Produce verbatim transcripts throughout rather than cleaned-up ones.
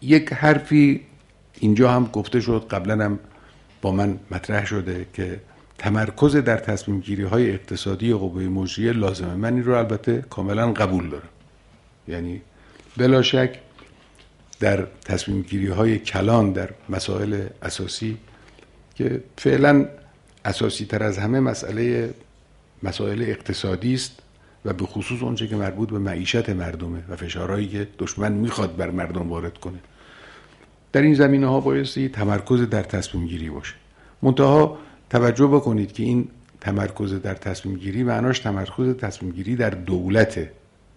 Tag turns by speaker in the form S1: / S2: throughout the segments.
S1: یک حرفی اینجا هم گفته شد، قبلا هم با من مطرح شده که تمرکز در تصمیم گیری های اقتصادی قوه مجریه لازمه. من این رو البته کاملا قبول دارم. یعنی بلا شک در تصمیم گیری های کلان در مسائل اساسی که فعلا اساسی تر از همه مسئله مسائل اقتصادی است و به خصوص اونچه که مربوط به معیشت مردمه و فشارهایی که دشمن میخواد بر مردم وارد کنه، در این زمینه ها بایستی تمرکز در تصمیم گیری باشه. منتها توجه بکنید که این تمرکز در تصمیم گیری معناش تمرکز تصمیم گیری در دولته.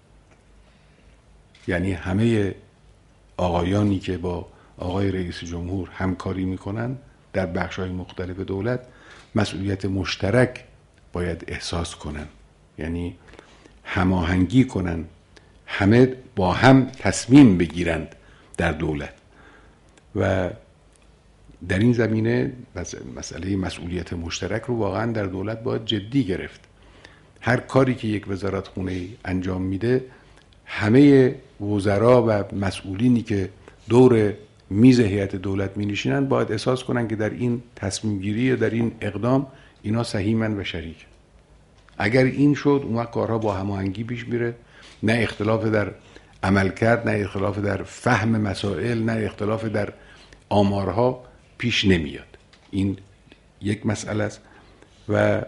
S1: یعنی همه آقایانی که با آقای رئیس جمهور همکاری میکنن در بخش‌های مختلف دولت مسئولیت مشترک باید احساس کنن، یعنی هماهنگی کنن، همه با هم تصمیم بگیرند در دولت. و در این زمینه مسئله مسئولیت مشترک رو واقعا در دولت باید جدی گرفت. هر کاری که یک وزارتخونه انجام میده، همه وزرا و مسئولینی که دور میز هیئت دولت می نشینن باید احساس کنن که در این تصمیم گیری، در این اقدام اینا سهیمن و شریک. اگر این شد، اون وقت کارها با هماهنگی پیش میره، نه اختلاف در عمل کرد، نه اختلاف در فهم مسائل، نه اختلاف در آمارها پیش نمیاد. این یک مسئله است و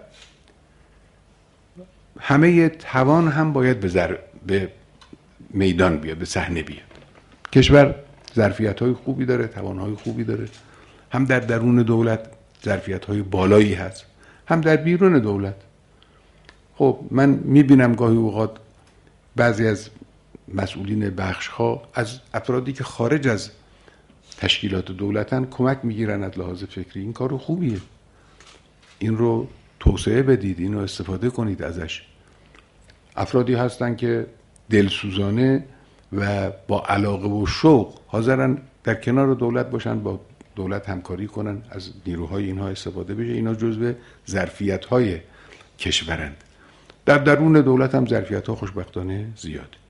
S1: همه توان هم باید به, زر... به میدان بیاد، به صحنه بیاد. کشور ظرفیت‌های خوبی داره، توان‌های خوبی داره، هم در درون دولت ظرفیت‌های بالایی هست، هم در بیرون دولت. خب من می‌بینم گاهی اوقات بعضی از مسئولین بخش‌ها از افرادی که خارج از تشکیلات دولتن کمک می‌گیرن از لحاظ فکری. این کارو خوبیه، این رو توسعه بدید، این رو استفاده کنید ازش. افرادی هستن که دلسوزانه و با علاقه و شوق حاضرن در کنار دولت باشن، با دولت همکاری کنن، از نیروهای اینها استفاده بشه. اینا جزو ظرفیت‌های کشورند. در درون دولت هم ظرفیت‌ها خوشبختانه زیاده.